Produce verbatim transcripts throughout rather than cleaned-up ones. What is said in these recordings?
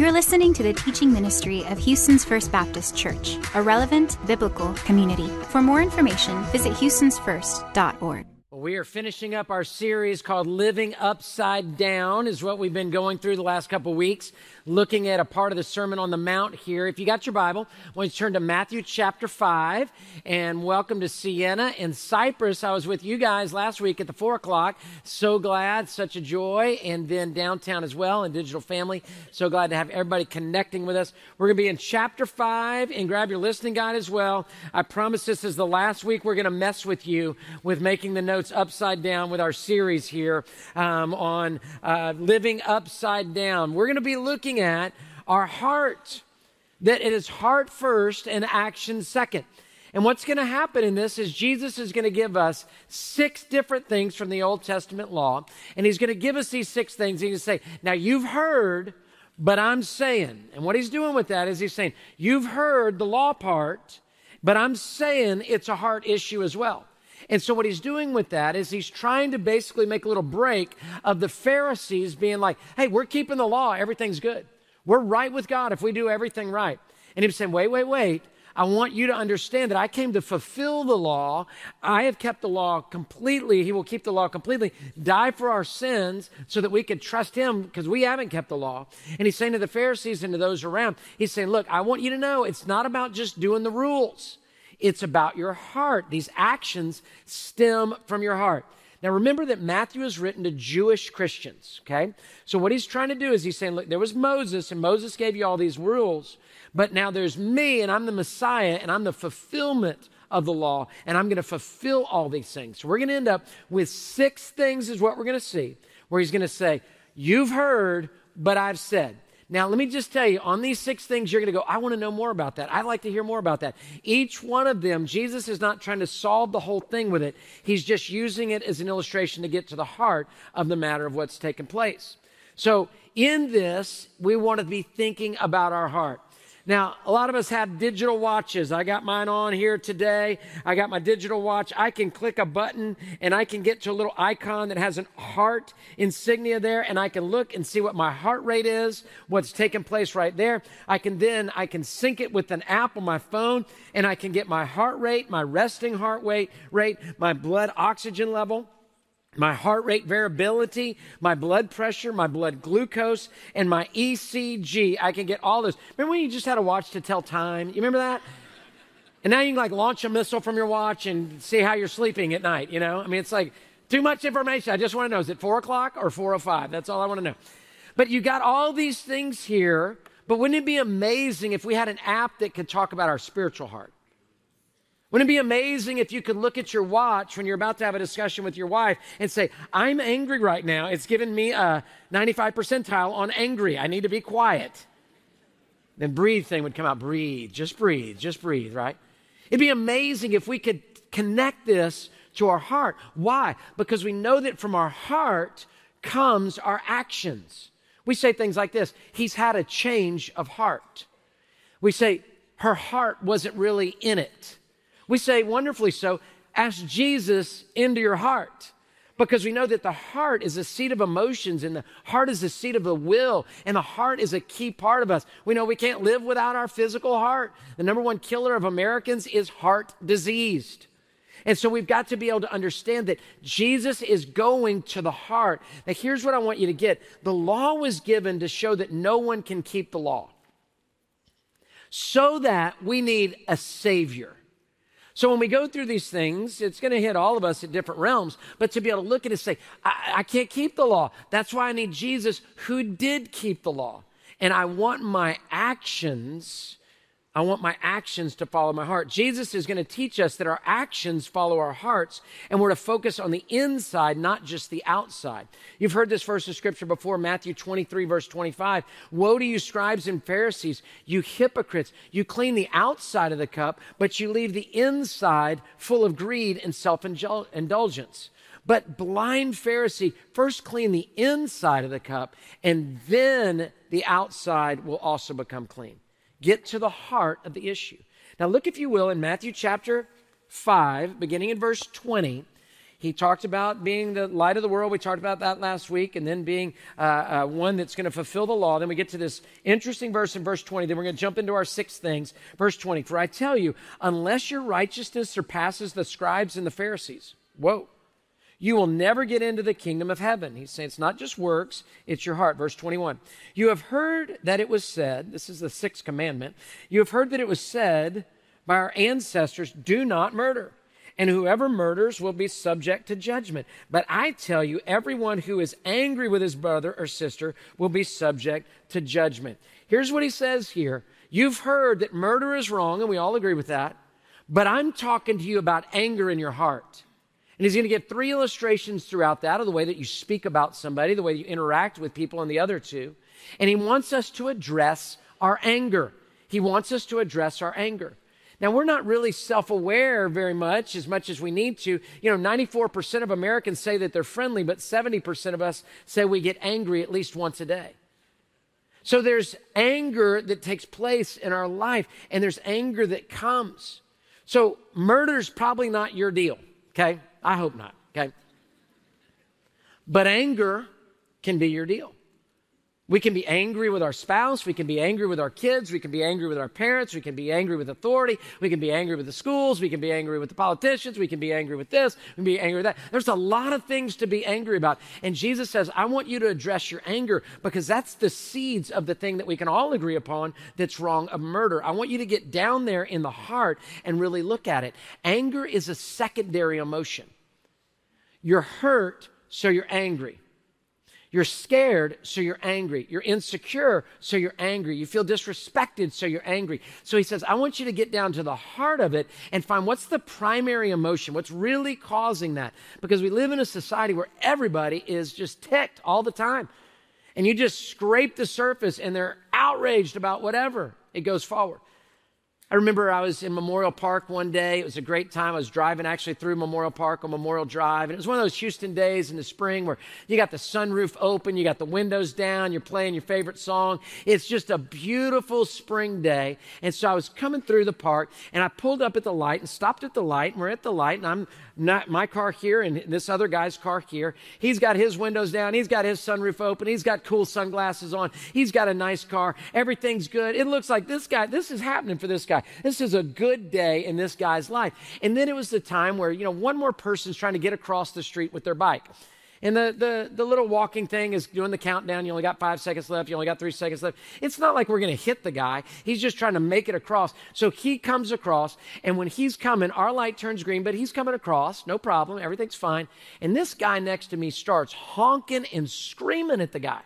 You're listening to the teaching ministry of Houston's First Baptist Church, a relevant biblical community. For more information, visit houstons first dot org. Well, we are finishing up our series called Living Upside Down, is what we've been going through the last couple weeks, looking at a part of the Sermon on the Mount here. If you got your Bible, I want you to turn to Matthew chapter five, and welcome to Sienna and Cypress. I was with you guys last week at the four o'clock. So glad, such a joy, and then downtown as well in Digital Family. So glad to have everybody connecting with us. We're going to be in chapter five, and grab your listening guide as well. I promise this is the last week we're going to mess with you with making the notes upside down with our series here um, on uh, living upside down. We're going to be looking at our heart, that it is heart first and action second. And what's going to happen in this is Jesus is going to give us six different things from the Old Testament law, and he's going to give us these six things. He's going to say, now you've heard, but I'm saying. And what he's doing with that is he's saying, you've heard the law part, but I'm saying it's a heart issue as well. And so what he's doing with that is he's trying to basically make a little break of the Pharisees being like, hey, we're keeping the law. Everything's good. We're right with God if we do everything right. And he's saying, wait, wait, wait. I want you to understand that I came to fulfill the law. I have kept the law completely. He will keep the law completely, die for our sins so that we could trust him because we haven't kept the law. And he's saying to the Pharisees and to those around, he's saying, look, I want you to know it's not about just doing the rules. It's about your heart. These actions stem from your heart. Now, remember that Matthew is written to Jewish Christians, okay? So what he's trying to do is he's saying, look, there was Moses, and Moses gave you all these rules, but now there's me, and I'm the Messiah, and I'm the fulfillment of the law, and I'm going to fulfill all these things. So we're going to end up with six things is what we're going to see, where he's going to say, you've heard, but I've said. Now, let me just tell you, on these six things, you're going to go, I want to know more about that. I'd like to hear more about that. Each one of them, Jesus is not trying to solve the whole thing with it. He's just using it as an illustration to get to the heart of the matter of what's taken place. So in this, we want to be thinking about our heart. Now, a lot of us have digital watches. I got mine on here today. I got my digital watch. I can click a button and I can get to a little icon that has a heart insignia there, and I can look and see what my heart rate is, what's taking place right there. I can then, I can sync it with an app on my phone, and I can get my heart rate, my resting heart rate, rate, my blood oxygen level, my heart rate variability, my blood pressure, my blood glucose, and my E C G. I can get all those. Remember when you just had a watch to tell time? You remember that? And now you can like launch a missile from your watch and see how you're sleeping at night, you know? I mean, it's like too much information. I just want to know, is it four o'clock or four oh five? That's all I want to know. But you got all these things here, but wouldn't it be amazing if we had an app that could talk about our spiritual heart? Wouldn't it be amazing if you could look at your watch when you're about to have a discussion with your wife and say, I'm angry right now. It's giving me a ninety-five percentile on angry. I need to be quiet. Then breathe thing would come out. Breathe, just breathe, just breathe, right? It'd be amazing if we could connect this to our heart. Why? Because we know that from our heart comes our actions. We say things like this, he's had a change of heart. We say, her heart wasn't really in it. We say, wonderfully so, ask Jesus into your heart, because we know that the heart is a seat of emotions, and the heart is a seat of the will, and the heart is a key part of us. We know we can't live without our physical heart. The number one killer of Americans is heart diseased. And so we've got to be able to understand that Jesus is going to the heart. Now, here's what I want you to get. The law was given to show that no one can keep the law, so that we need a Savior. So when we go through these things, it's going to hit all of us at different realms, but to be able to look at it and say, I, I can't keep the law. That's why I need Jesus who did keep the law. And I want my actions, I want my actions to follow my heart. Jesus is going to teach us that our actions follow our hearts, and we're to focus on the inside, not just the outside. You've heard this verse of scripture before, Matthew twenty-three, verse twenty-five. Woe to you, scribes and Pharisees, you hypocrites! You clean the outside of the cup, but you leave the inside full of greed and self-indulgence. But blind Pharisee, first clean the inside of the cup, and then the outside will also become clean. Get to the heart of the issue. Now look, if you will, in Matthew chapter five, beginning in verse twenty. He talked about being the light of the world. We talked about that last week, and then being uh, uh, one that's going to fulfill the law. Then we get to this interesting verse in verse twenty. Then we're going to jump into our six things. Verse twenty, for I tell you, unless your righteousness surpasses the scribes and the Pharisees, whoa, you will never get into the kingdom of heaven. He's saying it's not just works, it's your heart. Verse twenty-one, you have heard that it was said, this is the sixth commandment, you have heard that it was said by our ancestors, do not murder. And whoever murders will be subject to judgment. But I tell you, everyone who is angry with his brother or sister will be subject to judgment. Here's what he says here. You've heard that murder is wrong, and we all agree with that. But I'm talking to you about anger in your heart. And he's going to give three illustrations throughout that of the way that you speak about somebody, the way you interact with people, and the other two. And he wants us to address our anger. He wants us to address our anger. Now, we're not really self-aware very much, as much as we need to. You know, ninety-four percent of Americans say that they're friendly, but seventy percent of us say we get angry at least once a day. So there's anger that takes place in our life, and there's anger that comes. So murder's probably not your deal, okay? I hope not, okay? But anger can be your deal. We can be angry with our spouse. We can be angry with our kids. We can be angry with our parents. We can be angry with authority. We can be angry with the schools. We can be angry with the politicians. We can be angry with this. We can be angry with that. There's a lot of things to be angry about. And Jesus says, I want you to address your anger because that's the seeds of the thing that we can all agree upon that's wrong of murder. I want you to get down there in the heart and really look at it. Anger is a secondary emotion. You're hurt, so you're angry. You're scared, so you're angry. You're insecure, so you're angry. You feel disrespected, so you're angry. So he says, I want you to get down to the heart of it and find what's the primary emotion, what's really causing that. Because we live in a society where everybody is just ticked all the time. And you just scrape the surface and they're outraged about whatever. It goes forward. I remember I was in Memorial Park one day. It was a great time. I was driving actually through Memorial Park on Memorial Drive. And it was one of those Houston days in the spring where you got the sunroof open, you got the windows down, you're playing your favorite song. It's just a beautiful spring day. And so I was coming through the park and I pulled up at the light and stopped at the light. And we're at the light and I'm not my car here and this other guy's car here. He's got his windows down. He's got his sunroof open. He's got cool sunglasses on. He's got a nice car. Everything's good. It looks like this guy, this is happening for this guy. This is a good day in this guy's life. And then it was the time where, you know, one more person's trying to get across the street with their bike. And the, the, the little walking thing is doing the countdown. You only got five seconds left. You only got three seconds left. It's not like we're going to hit the guy. He's just trying to make it across. So he comes across, and when he's coming, our light turns green, but he's coming across. No problem. Everything's fine. And this guy next to me starts honking and screaming at the guy.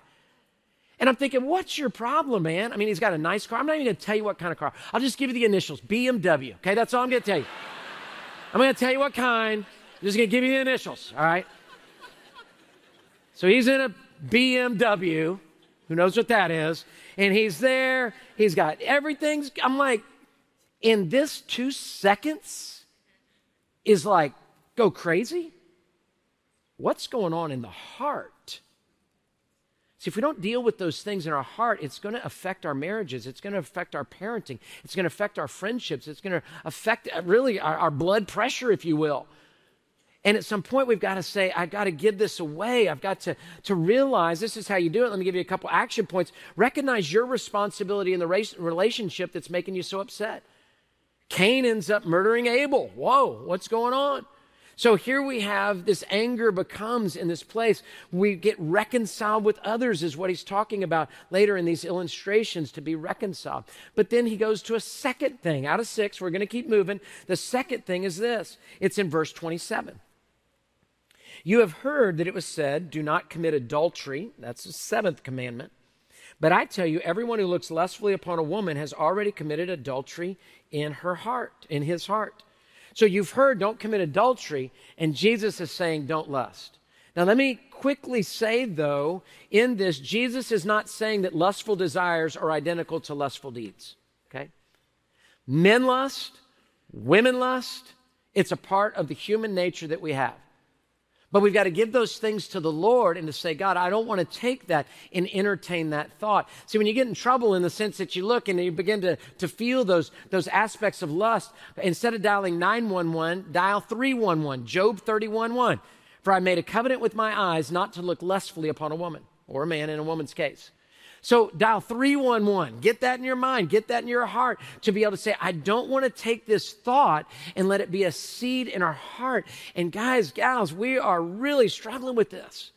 And I'm thinking, what's your problem, man? I mean, he's got a nice car. I'm not even going to tell you what kind of car. I'll just give you the initials, B M W. Okay, that's all I'm going to tell you. I'm going to tell you what kind. I'm just going to give you the initials, all right? So he's in a B M W. Who knows what that is? And he's there. He's got everything's. I'm like, in this two seconds is like, go crazy? What's going on in the heart? See, if we don't deal with those things in our heart, it's going to affect our marriages. It's going to affect our parenting. It's going to affect our friendships. It's going to affect really our, our blood pressure, if you will. And at some point, we've got to say, I've got to give this away. I've got to, to realize this is how you do it. Let me give you a couple action points. Recognize your responsibility in the race, relationship that's making you so upset. Cain ends up murdering Abel. Whoa, what's going on? So here we have this anger becomes in this place. We get reconciled with others is what he's talking about later in these illustrations, to be reconciled. But then he goes to a second thing. Out of six, we're going to keep moving. The second thing is this. It's in verse twenty-seven. You have heard that it was said, do not commit adultery. That's the seventh commandment. But I tell you, everyone who looks lustfully upon a woman has already committed adultery in her heart, in his heart. So you've heard, don't commit adultery, and Jesus is saying, don't lust. Now, let me quickly say, though, in this, Jesus is not saying that lustful desires are identical to lustful deeds, okay? Men lust, women lust, it's a part of the human nature that we have. But we've got to give those things to the Lord and to say, God, I don't want to take that and entertain that thought. See, when you get in trouble in the sense that you look and you begin to, to feel those, those aspects of lust, instead of dialing nine one one, dial three one one, Job thirty-one one. For I made a covenant with my eyes not to look lustfully upon a woman, or a man in a woman's case. So dial three one one. Get that in your mind. Get that in your heart to be able to say, I don't want to take this thought and let it be a seed in our heart. And guys, gals, we are really struggling with this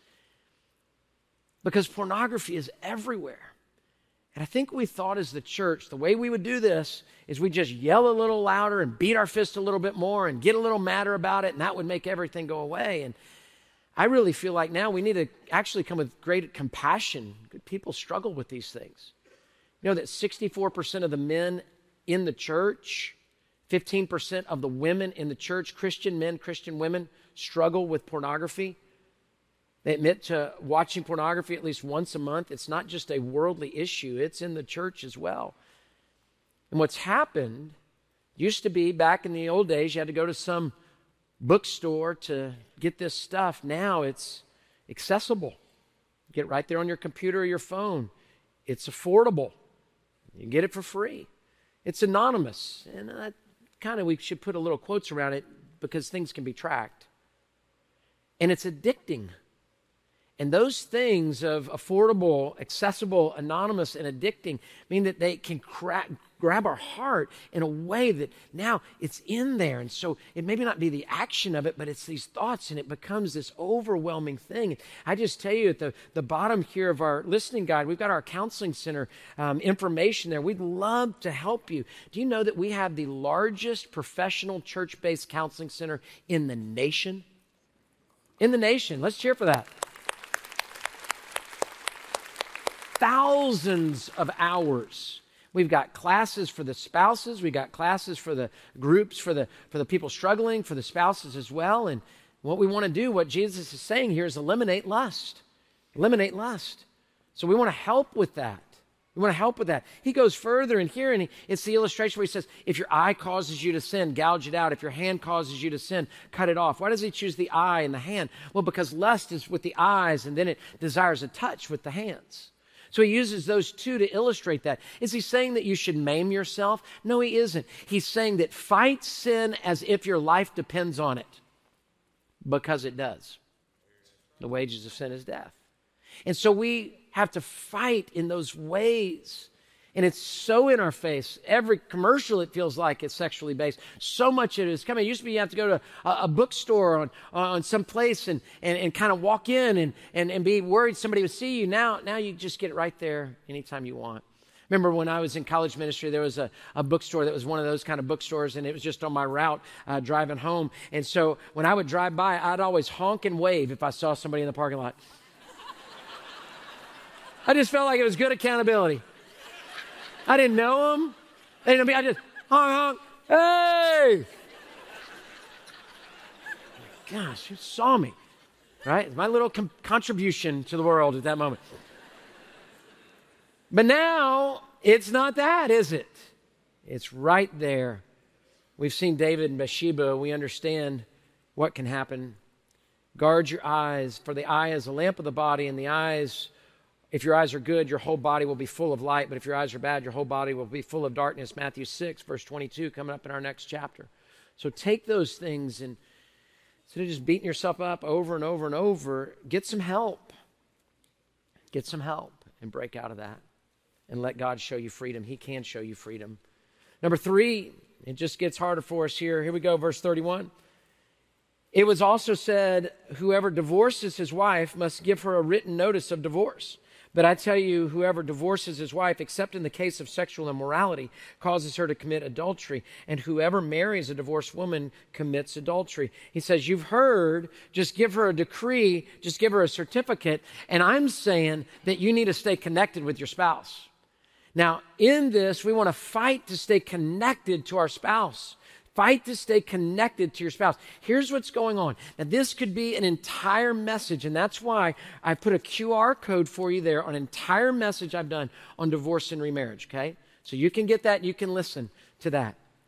because pornography is everywhere. And I think we thought as the church, the way we would do this is we just yell a little louder and beat our fist a little bit more and get a little madder about it, and that would make everything go away. And I really feel like now we need to actually come with great compassion. Good people struggle with these things. You know that sixty-four percent of the men in the church, fifteen percent of the women in the church, Christian men, Christian women, struggle with pornography. They admit to watching pornography at least once a month. It's not just a worldly issue. It's in the church as well. And what's happened used to be back in the old days, you had to go to some bookstore to get this stuff. Now it's accessible. You get it right there on your computer or your phone. It's affordable. You can get it for free. It's anonymous. And uh, kind of we should put a little quotes around it because things can be tracked. And it's addicting. And those things of affordable, accessible, anonymous, and addicting mean that they can cra- grab our heart in a way that now it's in there. And so it may not be the action of it, but it's these thoughts, and it becomes this overwhelming thing. I just tell you at the, the bottom here of our listening guide, we've got our counseling center um, information there. We'd love to help you. Do you know that we have the largest professional church-based counseling center in the nation? In the nation. Let's cheer for that. Thousands of hours. We've got classes for the spouses. We've got classes for the groups, for the for the people struggling, for the spouses as well. And what we want to do, what Jesus is saying here, is eliminate lust. Eliminate lust. So we want to help with that. We want to help with that. He goes further in here, and he, it's the illustration where he says, if your eye causes you to sin, gouge it out. If your hand causes you to sin, cut it off. Why does he choose the eye and the hand? Well, because lust is with the eyes, and then it desires a touch with the hands. So he uses those two to illustrate that. Is he saying that you should maim yourself? No, he isn't. He's saying that fight sin as if your life depends on it, because it does. The wages of sin is death. And so we have to fight in those ways. And it's so in our face. Every commercial, it feels like, it's sexually based. So much it is coming. It used to be you have to go to a, a bookstore on, on some place and, and, and kind of walk in and, and, and be worried somebody would see you. Now, now you just get it right there anytime you want. Remember when I was in college ministry, there was a, a bookstore that was one of those kind of bookstores, and it was just on my route uh, driving home. And so when I would drive by, I'd always honk and wave if I saw somebody in the parking lot. I just felt like it was good accountability. I didn't know him. They didn't know me. I just honk, honk. Hey! Gosh, who saw me? Right? It's my little com- contribution to the world at that moment. But now, it's not that, is it? It's right there. We've seen David and Bathsheba. We understand what can happen. Guard your eyes, for the eye is a lamp of the body, and the eyes... If your eyes are good, your whole body will be full of light. But if your eyes are bad, your whole body will be full of darkness. Matthew six, verse twenty-two, coming up in our next chapter. So take those things, and instead of just beating yourself up over and over and over, get some help. Get some help and break out of that. And let God show you freedom. He can show you freedom. Number three, it just gets harder for us here. Here we go, verse thirty-one. It was also said, whoever divorces his wife must give her a written notice of divorce. But I tell you, whoever divorces his wife, except in the case of sexual immorality, causes her to commit adultery. And whoever marries a divorced woman commits adultery. He says, you've heard, just give her a decree, just give her a certificate. And I'm saying that you need to stay connected with your spouse. Now, in this, we want to fight to stay connected to our spouse. Fight to stay connected to your spouse. Here's what's going on. Now, this could be an entire message, and that's why I put a Q R code for you there on an entire message I've done on divorce and remarriage, okay? So you can get that, you can listen to that.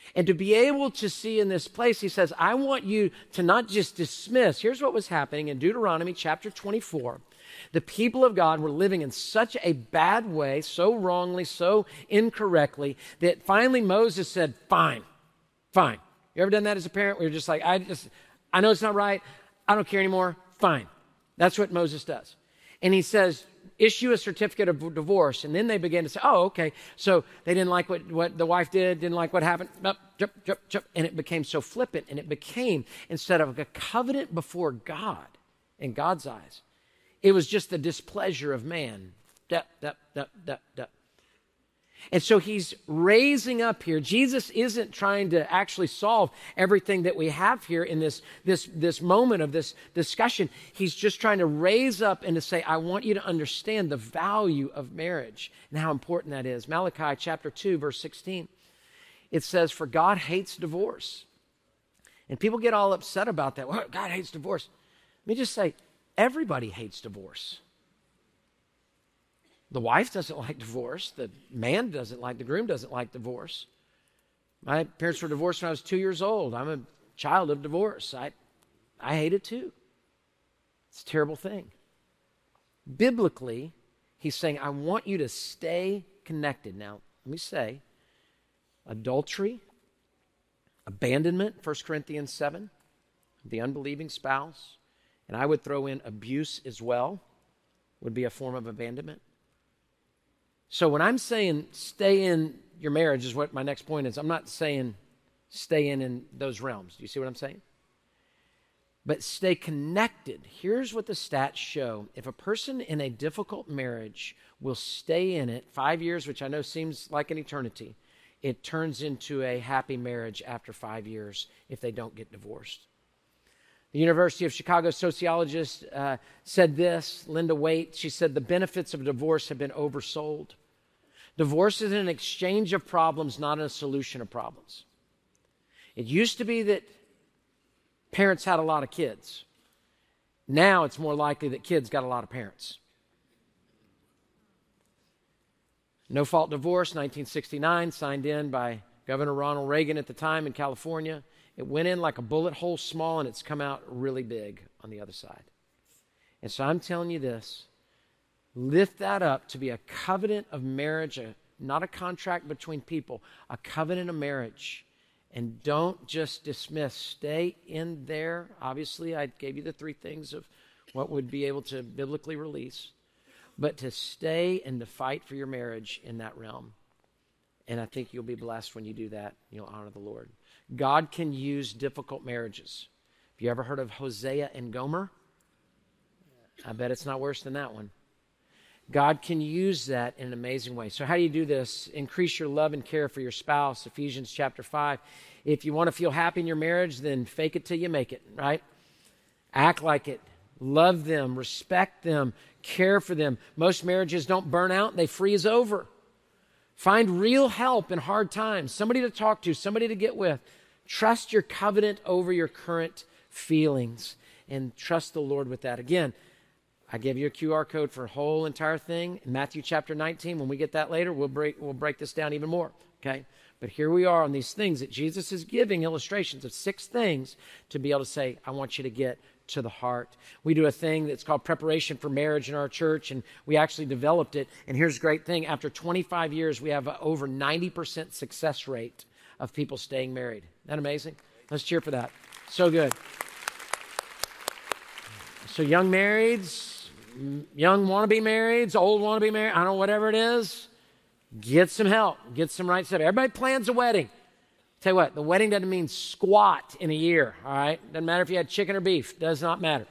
And to be able to see in this place, he says, I want you to not just dismiss. Here's what was happening in Deuteronomy chapter twenty-four. The people of God were living in such a bad way, so wrongly, so incorrectly, that finally Moses said, fine, fine. You ever done that as a parent? Where you're just like, I just, I know it's not right. I don't care anymore. Fine. That's what Moses does. And he says, issue a certificate of divorce. And then they began to say, oh, okay. So they didn't like what, what the wife did, didn't like what happened. Up, jump, jump, jump. And it became so flippant. And it became, instead of a covenant before God, in God's eyes, it was just the displeasure of man. Dup, dup, dup, dup, dup. And so he's raising up here. Jesus isn't trying to actually solve everything that we have here in this, this, this moment of this discussion. He's just trying to raise up and to say, I want you to understand the value of marriage and how important that is. Malachi chapter two, verse sixteen. It says, for God hates divorce. And people get all upset about that. Well, God hates divorce. Let me just say, everybody hates divorce. The wife doesn't like divorce. The man doesn't like, the groom doesn't like divorce. My parents were divorced when I was two years old. I'm a child of divorce. I, I hate it too. It's a terrible thing. Biblically, he's saying, I want you to stay connected. Now, let me say, adultery, abandonment, First Corinthians seven, the unbelieving spouse, and I would throw in abuse as well, would be a form of abandonment. So when I'm saying stay in your marriage is what my next point is. I'm not saying stay in in those realms. Do you see what I'm saying? But stay connected. Here's what the stats show. If a person in a difficult marriage will stay in it five years, which I know seems like an eternity, it turns into a happy marriage after five years if they don't get divorced. The University of Chicago sociologist uh, said this, Linda Waite, she said, the benefits of divorce have been oversold. Divorce is an exchange of problems, not a solution of problems. It used to be that parents had a lot of kids. Now it's more likely that kids got a lot of parents. No-fault divorce, nineteen sixty-nine, signed in by Governor Ronald Reagan at the time in California. It went in like a bullet hole small, and it's come out really big on the other side. And so I'm telling you this. Lift that up to be a covenant of marriage, a, not a contract between people, a covenant of marriage. And don't just dismiss. Stay in there. Obviously, I gave you the three things of what would be able to biblically release. But to stay and to fight for your marriage in that realm. And I think you'll be blessed when you do that. You'll honor the Lord. God can use difficult marriages. Have you ever heard of Hosea and Gomer? I bet it's not worse than that one. God can use that in an amazing way. So how do you do this? Increase your love and care for your spouse. Ephesians chapter five. If you want to feel happy in your marriage, then fake it till you make it, right? Act like it. Love them. Respect them. Care for them. Most marriages don't burn out. They freeze over. Find real help in hard times. Somebody to talk to. Somebody to get with. Trust your covenant over your current feelings. And trust the Lord with that. Again, I gave you a Q R code for a whole entire thing. In Matthew chapter nineteen, when we get that later, we'll break, we'll break this down even more. Okay? But here we are on these things that Jesus is giving illustrations of six things to be able to say, I want you to get to the heart. We do a thing that's called preparation for marriage in our church, and we actually developed it. And here's the great thing. After twenty-five years, we have over ninety percent success rate of people staying married. Isn't that amazing? Let's cheer for that. So good. So young marrieds, young wannabe marrieds, old wannabe married, I don't know, whatever it is, get some help. Get some right stuff. Everybody plans a wedding. Tell you what, the wedding doesn't mean squat in a year, all right? Doesn't matter if you had chicken or beef. Does not matter.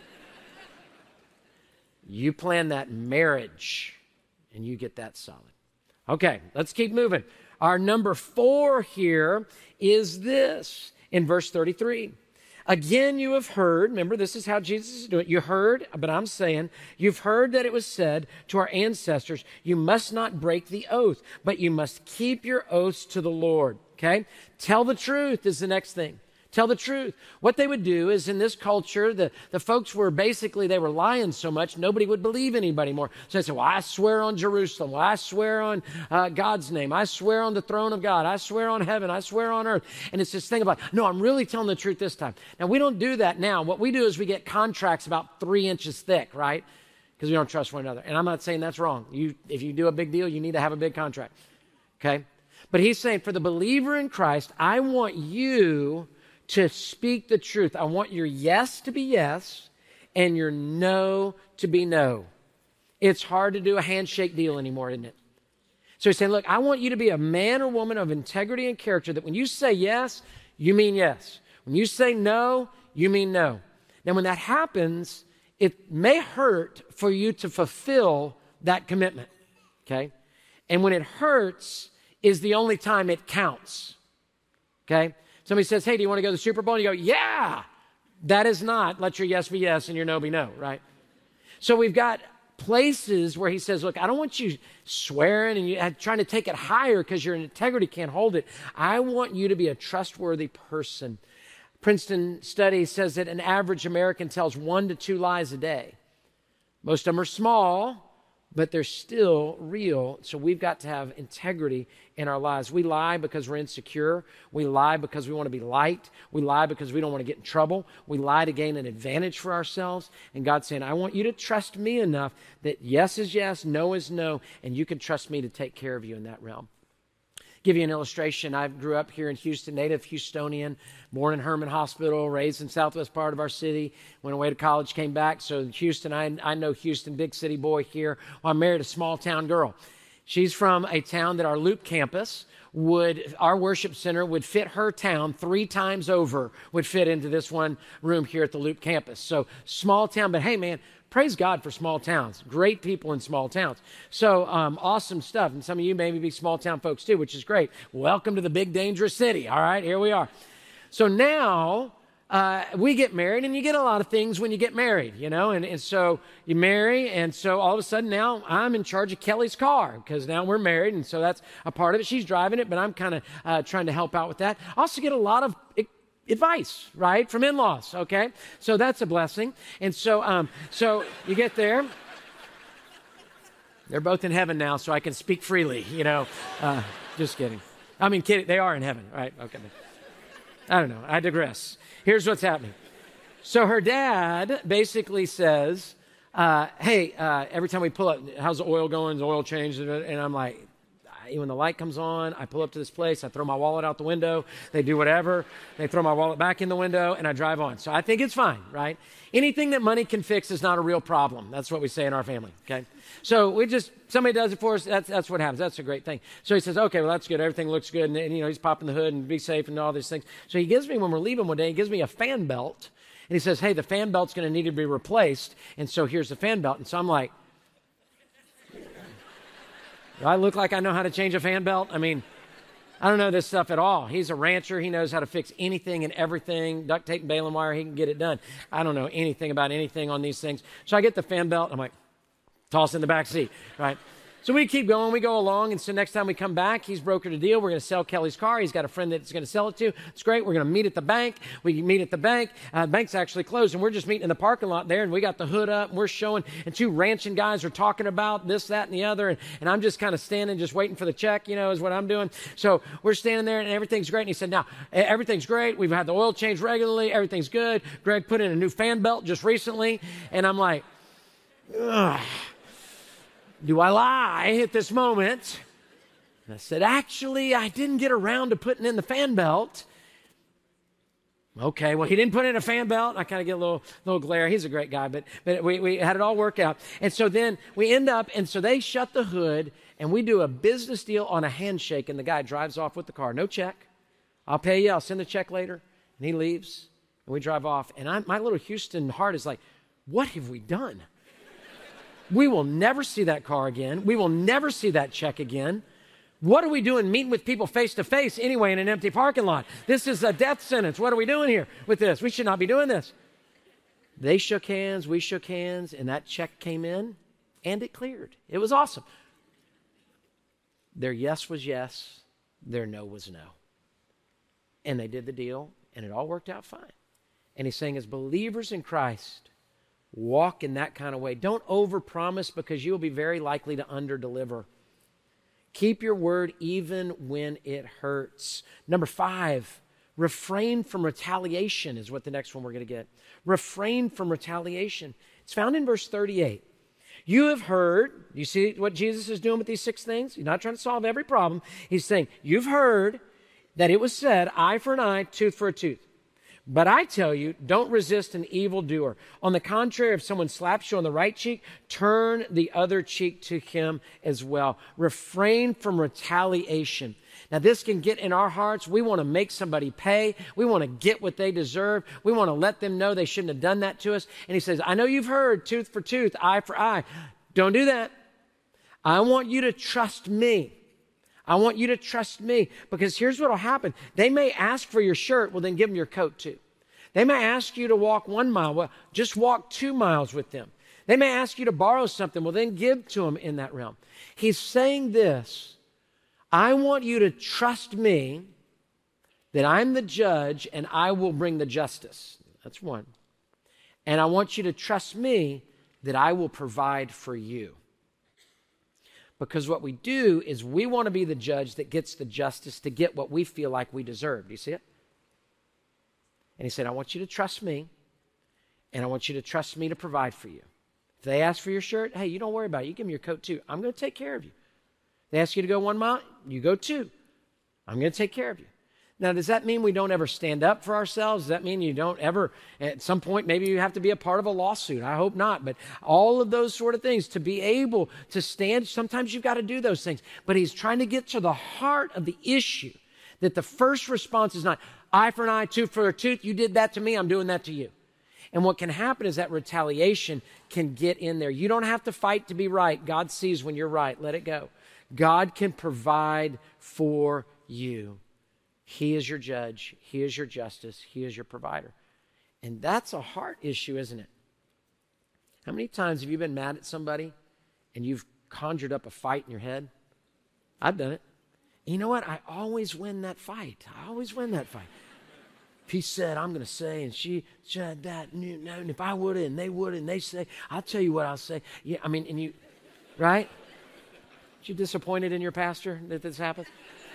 You plan that marriage, and you get that solid. Okay, let's keep moving. Our number four here is this in verse thirty-three. Again, you have heard, remember, this is how Jesus is doing it. You heard, but I'm saying, you've heard that it was said to our ancestors, you must not break the oath, but you must keep your oaths to the Lord, okay? Tell the truth is the next thing. Tell the truth. What they would do is in this culture, the, the folks were basically, they were lying so much, nobody would believe anybody more. So they said, well, I swear on Jerusalem. Well, I swear on uh, God's name. I swear on the throne of God. I swear on heaven. I swear on earth. And it's this thing about, no, I'm really telling the truth this time. Now, we don't do that now. What we do is we get contracts about three inches thick, right? Because we don't trust one another. And I'm not saying that's wrong. You, if you do a big deal, you need to have a big contract, okay? But he's saying for the believer in Christ, I want you to speak the truth. I want your yes to be yes and your no to be no. It's hard to do a handshake deal anymore, isn't it? So he's saying, look, I want you to be a man or woman of integrity and character that when you say yes, you mean yes. When you say no, you mean no. Now, when that happens, it may hurt for you to fulfill that commitment, okay? And when it hurts is the only time it counts, okay? Somebody says, hey, do you want to go to the Super Bowl? And you go, yeah. That is not let your yes be yes and your no be no, right? So we've got places where he says, look, I don't want you swearing and you trying to take it higher because your integrity can't hold it. I want you to be a trustworthy person. Princeton study says that an average American tells one to two lies a day. Most of them are small, but they're still real. So we've got to have integrity in our lives. We lie because we're insecure. We lie because we want to be liked. We lie because we don't want to get in trouble. We lie to gain an advantage for ourselves. And God's saying, I want you to trust me enough that yes is yes, no is no, and you can trust me to take care of you in that realm. Give you an illustration. I grew up here in Houston, native Houstonian, born in Herman Hospital, raised in southwest part of our city, went away to college, came back. So Houston, I, I know Houston, big city boy here. Well, I married a small town girl. She's from a town that our Loop campus would, our worship center would fit her town three times over, would fit into this one room here at the Loop campus. So small town, but hey man, praise God for small towns. Great people in small towns. So um, awesome stuff. And some of you maybe be small town folks too, which is great. Welcome to the big dangerous city. All right, here we are. So now uh, we get married, and you get a lot of things when you get married, you know. And, and so you marry, and so all of a sudden now I'm in charge of Kelly's car because now we're married, and so that's a part of it. She's driving it, but I'm kind of uh, trying to help out with that. I also get a lot of advice, right, from in-laws, okay? So that's a blessing. And so um, so you get there. They're both in heaven now, so I can speak freely, you know. Uh, just kidding. I mean, kidding. They are in heaven, right? Okay. I don't know. I digress. Here's what's happening. So her dad basically says, uh, hey, uh, every time we pull up, how's the oil going? Is the oil changed? And I'm like, when the light comes on, I pull up to this place, I throw my wallet out the window, they do whatever, they throw my wallet back in the window, and I drive on. So I think it's fine, right? Anything that money can fix is not a real problem. That's what we say in our family, okay? So we just, somebody does it for us, that's, that's what happens. That's a great thing. So he says, okay, well, that's good. Everything looks good. And, and, you know, he's popping the hood and be safe and all these things. So he gives me, when we're leaving one day, he gives me a fan belt, and he says, hey, the fan belt's going to need to be replaced, and so here's the fan belt. And so I'm like, do I look like I know how to change a fan belt? I mean, I don't know this stuff at all. He's a rancher. He knows how to fix anything and everything. Duct tape and baling wire, he can get it done. I don't know anything about anything on these things. So I get the fan belt. I'm like, toss it in the back seat, right? So we keep going, we go along, and so next time we come back, he's brokered a deal. We're going to sell Kelly's car. He's got a friend that's going to sell it to. It's great. We're going to meet at the bank. We meet at the bank. Uh, the bank's actually closed, and we're just meeting in the parking lot there, and we got the hood up, and we're showing, and two ranching guys are talking about this, that, and the other, and, and I'm just kind of standing, just waiting for the check, you know, is what I'm doing. So we're standing there, and everything's great, and he said, now, everything's great. We've had the oil changed regularly. Everything's good. Greg put in a new fan belt just recently, and I'm like, ugh. Do I lie at this moment? And I said, actually, I didn't get around to putting in the fan belt. Okay, well, he didn't put in a fan belt. I kind of get a little little glare. He's a great guy, but but we, we had it all work out. And so then we end up, and so they shut the hood, and we do a business deal on a handshake, and the guy drives off with the car. No check. I'll pay you. I'll send the check later. And he leaves, and we drive off. And I, my little Houston heart is like, what have we done? We will never see that car again. We will never see that check again. What are we doing meeting with people face to face anyway in an empty parking lot? This is a death sentence. What are we doing here with this? We should not be doing this. They shook hands, we shook hands, and that check came in, and it cleared. It was awesome. Their yes was yes, their no was no. And they did the deal, and it all worked out fine. And he's saying, as believers in Christ, walk in that kind of way. Don't overpromise, because you'll be very likely to underdeliver. Keep your word even when it hurts. Number five, refrain from retaliation is what the next one we're going to get. Refrain from retaliation. It's found in verse thirty-eight. You have heard, you see what Jesus is doing with these six things? He's not trying to solve every problem. He's saying, you've heard that it was said, eye for an eye, tooth for a tooth. But I tell you, don't resist an evildoer. On the contrary, if someone slaps you on the right cheek, turn the other cheek to him as well. Refrain from retaliation. Now, this can get in our hearts. We want to make somebody pay. We want to get what they deserve. We want to let them know they shouldn't have done that to us. And he says, I know you've heard tooth for tooth, eye for eye. Don't do that. I want you to trust me. I want you to trust me, because here's what will happen. They may ask for your shirt. Well, then give them your coat too. They may ask you to walk one mile. Well, just walk two miles with them. They may ask you to borrow something. Well, then give to them in that realm. He's saying this. I want you to trust me that I'm the judge and I will bring the justice. That's one. And I want you to trust me that I will provide for you. Because what we do is we want to be the judge that gets the justice to get what we feel like we deserve. Do you see it? And he said, I want you to trust me, and I want you to trust me to provide for you. If they ask for your shirt, hey, you don't worry about it. You give them your coat too. I'm going to take care of you. They ask you to go one mile, you go two. I'm going to take care of you. Now, does that mean we don't ever stand up for ourselves? Does that mean you don't ever, at some point, maybe you have to be a part of a lawsuit? I hope not. But all of those sort of things, to be able to stand, sometimes you've got to do those things. But he's trying to get to the heart of the issue, that the first response is not, eye for an eye, tooth for a tooth. You did that to me, I'm doing that to you. And what can happen is that retaliation can get in there. You don't have to fight to be right. God sees when you're right. Let it go. God can provide for you. He is your judge. He is your justice. He is your provider. And that's a heart issue, isn't it? How many times have you been mad at somebody and you've conjured up a fight in your head? I've done it. And you know what? I always win that fight. I always win that fight. If he said, I'm going to say, and she said that, and, and if I would, and they would, and they say, I'll tell you what I'll say. Yeah, I mean, and you, right? Aren't you disappointed in your pastor that this happens?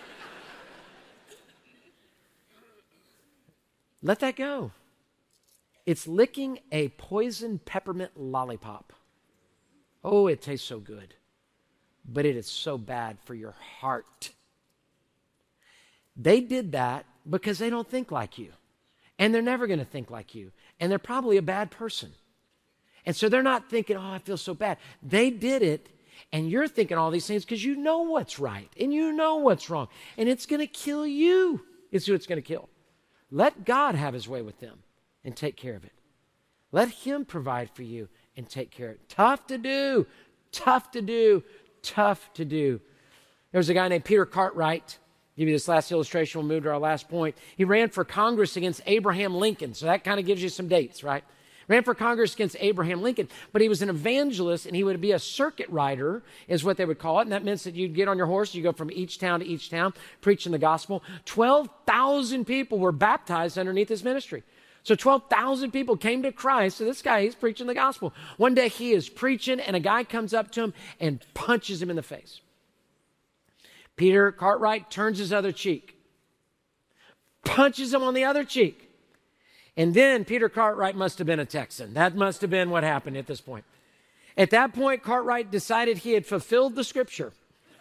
Let that go. It's licking a poisoned peppermint lollipop. Oh, it tastes so good, but it is so bad for your heart. They did that because they don't think like you, and they're never going to think like you, and they're probably a bad person. And so they're not thinking, oh, I feel so bad. They did it, and you're thinking all these things because you know what's right, and you know what's wrong, and it's going to kill you. It's who it's going to kill. Let God have his way with them and take care of it. Let him provide for you and take care of it. Tough to do, tough to do, tough to do. There was a guy named Peter Cartwright. I'll give you this last illustration. We'll move to our last point. He ran for Congress against Abraham Lincoln. So that kind of gives you some dates, right? Ran for Congress against Abraham Lincoln, but he was an evangelist, and he would be a circuit rider, is what they would call it. And that means that you'd get on your horse, you go from each town to each town, preaching the gospel. twelve thousand people were baptized underneath his ministry. So twelve thousand people came to Christ. So this guy, he's preaching the gospel. One day he is preaching, and a guy comes up to him and punches him in the face. Peter Cartwright turns his other cheek, punches him on the other cheek. And then Peter Cartwright must have been a Texan. That must have been what happened at this point. At that point, Cartwright decided he had fulfilled the scripture.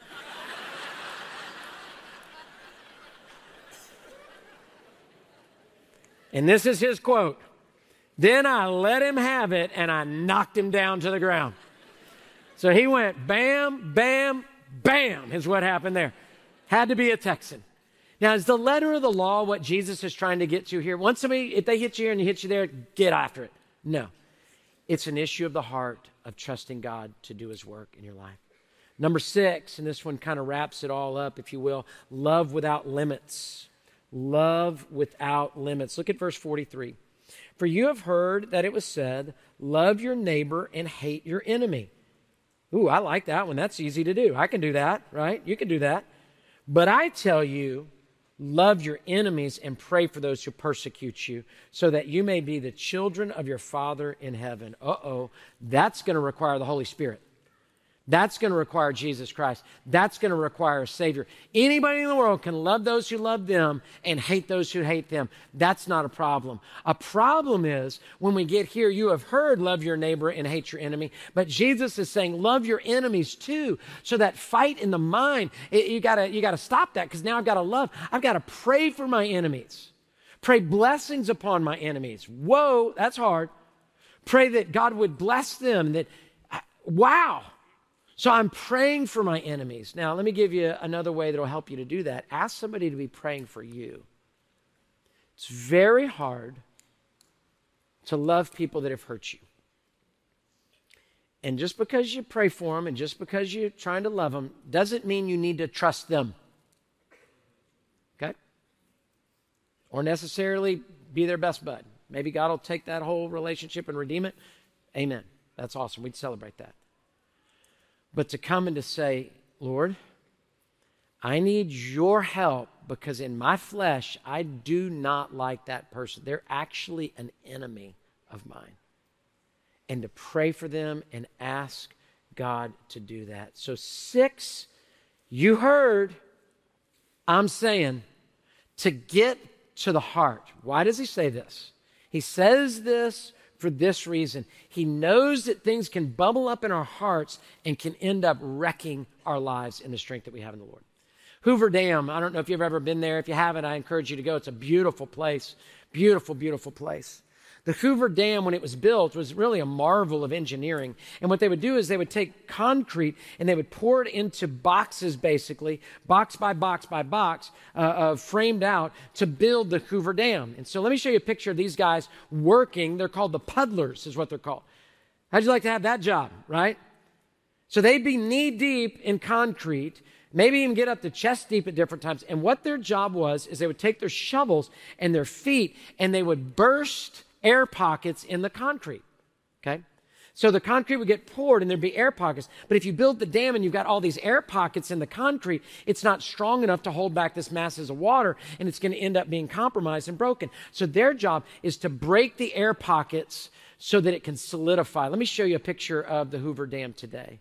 And this is his quote. Then I let him have it, and I knocked him down to the ground. So he went bam, bam, bam is what happened there. Had to be a Texan. Now, is the letter of the law what Jesus is trying to get to here? Once somebody, if they hit you here and you hit you there, get after it. No. It's an issue of the heart of trusting God to do his work in your life. Number six, and this one kind of wraps it all up, if you will, love without limits. Love without limits. Look at verse forty-three. For you have heard that it was said, love your neighbor and hate your enemy. Ooh, I like that one. That's easy to do. I can do that, right? You can do that. But I tell you, love your enemies and pray for those who persecute you, so that you may be the children of your Father in heaven. Uh-oh, that's going to require the Holy Spirit. That's going to require Jesus Christ. That's going to require a Savior. Anybody in the world can love those who love them and hate those who hate them. That's not a problem. A problem is when we get here, you have heard love your neighbor and hate your enemy, but Jesus is saying love your enemies too. So that fight in the mind, it, you gotta, you gotta stop that, because now I've got to love. I've got to pray for my enemies. Pray blessings upon my enemies. Whoa, that's hard. Pray that God would bless them. That, wow. So I'm praying for my enemies. Now, let me give you another way that will help you to do that. Ask somebody to be praying for you. It's very hard to love people that have hurt you. And just because you pray for them and just because you're trying to love them doesn't mean you need to trust them. Okay? Or necessarily be their best bud. Maybe God will take that whole relationship and redeem it. Amen. That's awesome. We'd celebrate that. But to come and to say, Lord, I need your help, because in my flesh, I do not like that person. They're actually an enemy of mine. And to pray for them and ask God to do that. So six, you heard, I'm saying, to get to the heart. Why does he say this? He says this for this reason. He knows that things can bubble up in our hearts and can end up wrecking our lives in the strength that we have in the Lord. Hoover Dam, I don't know if you've ever been there. If you haven't, I encourage you to go. It's a beautiful place. Beautiful, beautiful place. The Hoover Dam, when it was built, was really a marvel of engineering. And what they would do is they would take concrete and they would pour it into boxes, basically, box by box by box, uh, uh, framed out to build the Hoover Dam. And so let me show you a picture of these guys working. They're called the puddlers, is what they're called. How'd you like to have that job, right? So they'd be knee-deep in concrete, maybe even get up to chest deep at different times. And what their job was is they would take their shovels and their feet and they would burst air pockets in the concrete, okay? So the concrete would get poured and there'd be air pockets. But if you build the dam and you've got all these air pockets in the concrete, it's not strong enough to hold back this masses of water, and it's going to end up being compromised and broken. So their job is to break the air pockets so that it can solidify. Let me show you a picture of the Hoover Dam today.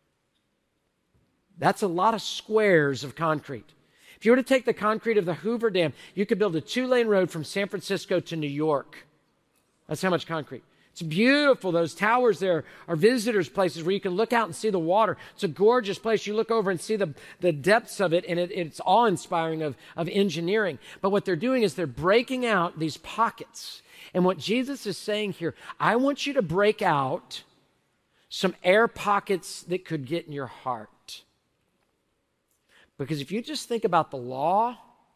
That's a lot of squares of concrete. If you were to take the concrete of the Hoover Dam, you could build a two-lane road from San Francisco to New York. That's how much concrete. It's beautiful. Those towers there are visitors' places where you can look out and see the water. It's a gorgeous place. You look over and see the, the depths of it, and it, it's awe-inspiring of, of engineering. But what they're doing is they're breaking out these pockets. And what Jesus is saying here, I want you to break out some air pockets that could get in your heart. Because if you just think about the law,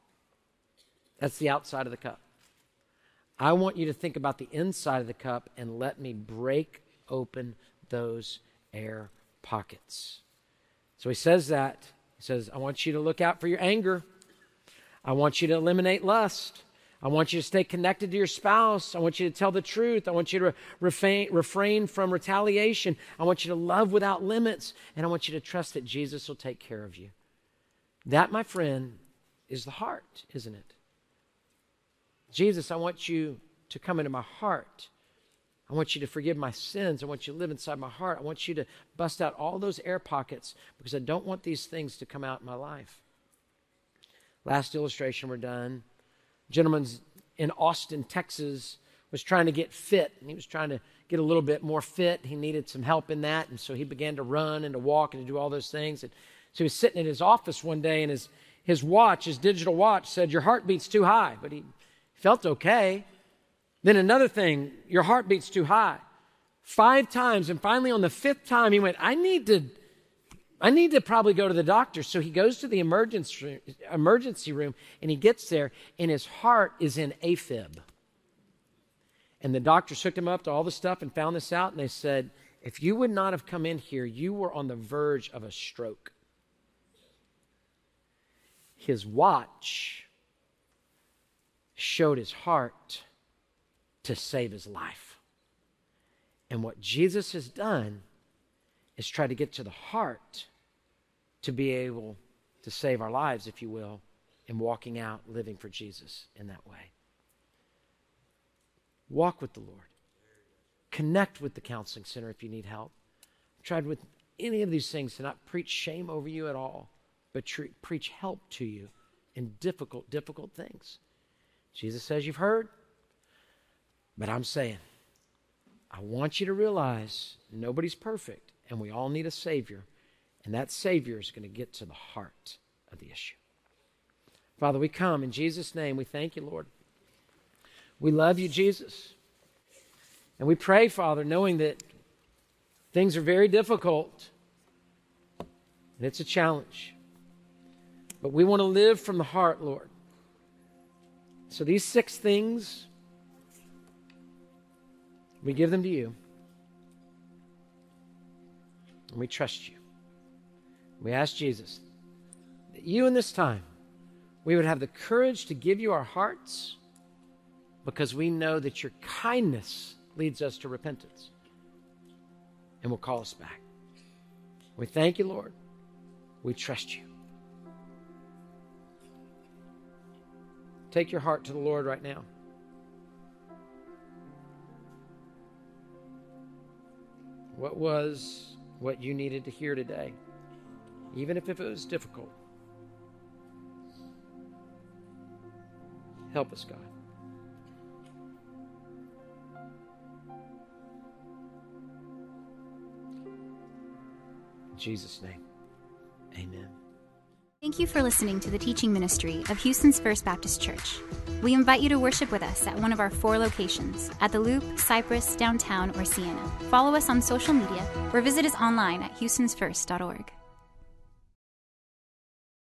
that's the outside of the cup. I want you to think about the inside of the cup and let me break open those air pockets. So he says that. He says, I want you to look out for your anger. I want you to eliminate lust. I want you to stay connected to your spouse. I want you to tell the truth. I want you to refrain, refrain from retaliation. I want you to love without limits. And I want you to trust that Jesus will take care of you. That, my friend, is the heart, isn't it? Jesus, I want you to come into my heart. I want you to forgive my sins. I want you to live inside my heart. I want you to bust out all those air pockets, because I don't want these things to come out in my life. Last illustration, we're done. A gentleman in Austin, Texas, was trying to get fit, and he was trying to get a little bit more fit. He needed some help in that, and so he began to run and to walk and to do all those things. And so he was sitting in his office one day, and his, his watch, his digital watch, said, your heart beats too high. But he felt okay. Then another thing, your heart beats too high. Five times, and finally on the fifth time, he went, I need to, I need to probably go to the doctor. So he goes to the emergency, emergency room, and he gets there, and his heart is in AFib. And the doctors hooked him up to all the stuff and found this out, and they said, if you would not have come in here, you were on the verge of a stroke. His watch showed his heart to save his life. And what Jesus has done is try to get to the heart to be able to save our lives, if you will, in walking out, living for Jesus in that way. Walk with the Lord. Connect with the counseling center if you need help. I've tried with any of these things to not preach shame over you at all, but tre- preach help to you in difficult, difficult things. Jesus says, you've heard, but I'm saying, I want you to realize nobody's perfect, and we all need a Savior, and that Savior is going to get to the heart of the issue. Father, we come in Jesus' name. We thank you, Lord. We love you, Jesus. And we pray, Father, knowing that things are very difficult, and it's a challenge. But we want to live from the heart, Lord. So these six things, we give them to you. And we trust you. We ask Jesus that you in this time, we would have the courage to give you our hearts because we know that your kindness leads us to repentance and will call us back. We thank you, Lord. We trust you. Take your heart to the Lord right now. What was what you needed to hear today, even if it was difficult? Help us, God. In Jesus' name, amen. Thank you for listening to the teaching ministry of Houston's First Baptist Church. We invite you to worship with us at one of our four locations, at the Loop, Cypress, Downtown, or Sienna. Follow us on social media or visit us online at houstons first dot org.